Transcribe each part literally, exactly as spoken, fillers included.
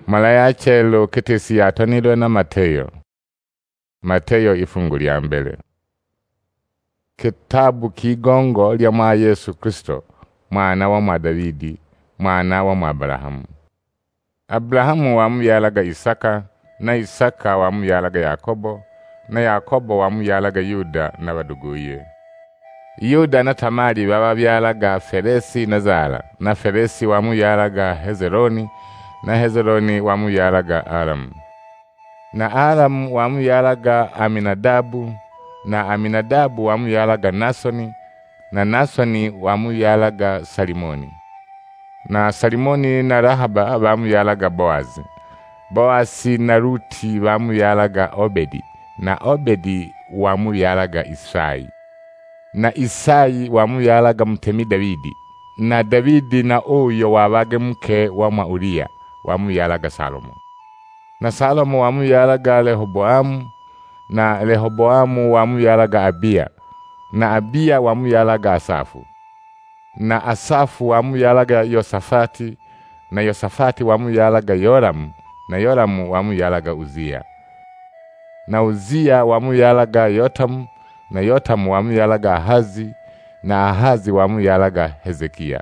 Malaya chelo kitesi yatonilwe na Mateyo. Mateyo ifungu lya mbele. Kitabu kigongo lya mwa Yesu Kristo, mwana wa mwa Davidi, mwana wa mwa Abrahamu. Abrahamu wamuyalaga Isaka, na Isaka wamuyalaga Yakobo, na Yakobo wamuyalaga Yuda na baduguye. Yuda na Tamari bababyalaga Feresi na Zara, na Feresi wamuyalaga Hezroni, na Hezroni wamuyalaga Aramu. Na Aramu wamuyalaga Aminadabu, na Aminadabu wamuyalaga Nasoni, na Nasoni wamuyalaga Salimoni. Na Salimoni na Rahaba wamuyalaga Boazi. Boazi na Ruti wamuyalaga Obedi, na Obedi wamuyalaga Isai. Na Isai wamuyalaga mtemi Davidi, na Davidi na uyo wabage mke wa mwa Uria wamuyalaga Salomo. Na Salomo wamuyalaga Rehoboamu, na Rehoboamu wamuyalaga Abiya, na Abiya wamuyalaga Asafu. Na Asafu wamuyalaga Yosafati, na Yosafati wamuyalaga Yoramu, na Yoramu wamuyalaga Uzia. Na Uzia wamuyalaga Yotamu, na Yotamu wamuyalaga Ahazi, na Ahazi wamuyalaga Hezekia.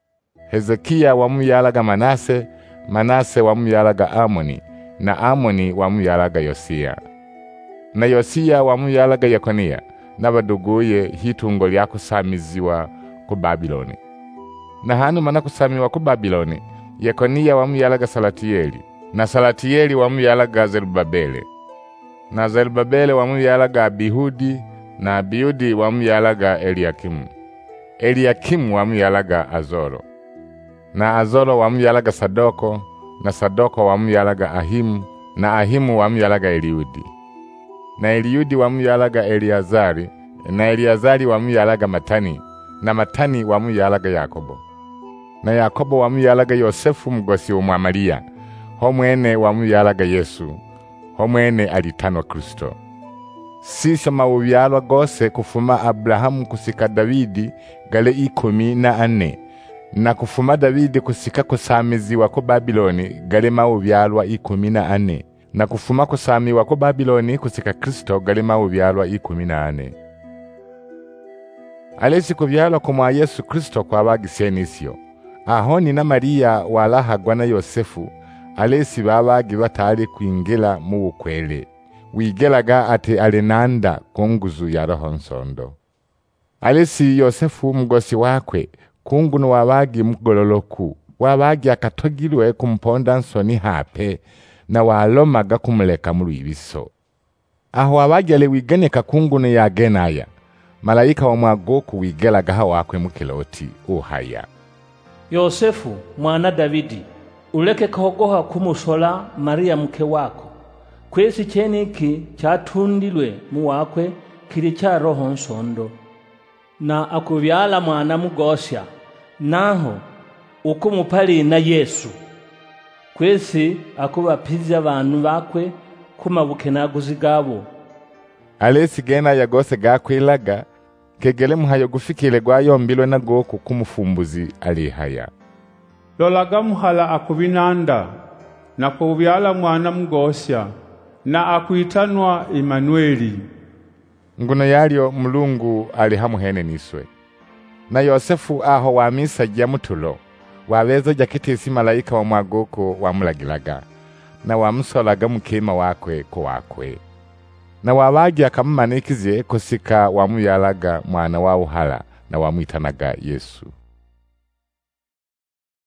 Hezekia wamuyalaga Manase, Manase wamuyalaga Amoni, na Amoni wamuyalaga Yosia. Na Yosia wamuyalaga Yekonia, na baduguye hitungo lya kusamiziwa ku Babiloni. Na hanu mana kusamiwa ku Babiloni, Yekonia wamuyalaga Salatieli, na Salatieli wamuyalaga Zerubabele. Na Zerubabele wamuyalaga Abihudi, na Abihudi wamuyalaga Eliakimu. Eliakimu wamuyalaga Azoro. Na Azoro wamuyalaga Sadoko, na Sadoko wamuyalaga Ahimu, na Ahimu wamuyalaga Eliudi. Na Eliudi wamuyalaga Eliazari, na Eliazari wamuyalaga Matani, na Matani wamuyalaga Yakobo. Na Yakobo wamuyalaga Yosefu mgosi wa Maria, homwene wamuyalaga Yesu, homwene alitano Kristo. Sisho mauvyalwa gose kufuma Abrahamu kusika Davidi gale ikumi na ane, na kufuma Davidi kusika kusamiziwa ku Babiloni gale mauvyalwa ikumi na ane, na kufuma kusamiwa ku Babiloni kusika Kristo gale mauvyalwa ikumi na ane. Alesi kuvyalwa kumwa Yesu Kristo kwa bagisenisyo. Ahoni na Maria walahagwa na Yosefu, alesi babagi batali kuingila mu bukwele. Wigelaga ati alinanda kunguzu ya Roho Nsondo. Alesi Yosefu mgosi wakwe, kunguno wabagi mgololoku, wabagi akatogilwe kumponda nsoni hape, na walomaga kumuleka mulu ibiso. Aho wabagi ale wigeneka kunguno ya genaya, malaika wa mwagoku wigelaga hawakwe mukiloti uhaya. Yosefu mwana Davidi, uleke kogoha kumusola Maria mke wako. Kwesi cheniki chatundilwe muwakwe kili cha Roho Nsondo. Na akuvyala mwana mugosya, naho ukumupali na Yesu. Kwesi akubapiza abantu bakwe kumabukenaguzi gabo. Alesi gena yagose gakwilaga, kegele muhayo gufikile gwa yombilwe na goku kumufumbuzi alihaya. Lolaga muhala akubinanda, na kuvyala mwana mugosya, na akuitanwa Imanueli. Nguno yalyo Mulungu ali hamuhene niswe. Na Yosefu aho wamisa ja mutulo, waweza jakitisi malaika wa mwagoko wamulagilaga, na wamusolaga mukema wakwe ko wakwe. Na wabagi akamumanikize kusika wamuyalaga mwana wa uhala, na wamwitanaga Yesu.